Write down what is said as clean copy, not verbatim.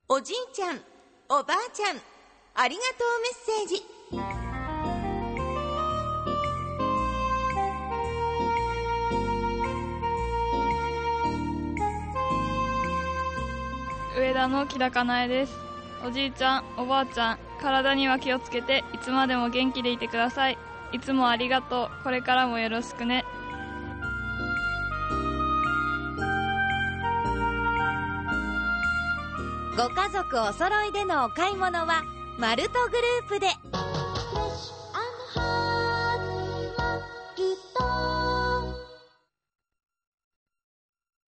おじいちゃん、おばあちゃん、ありがとうメッセージ。 上田の木田かなえです。おじいちゃん、おばあちゃん、体には気をつけていつまでも元気でいてください。いつもありがとう。これからもよろしくね。 ご家族お揃いでのお買い物はマルトグループで。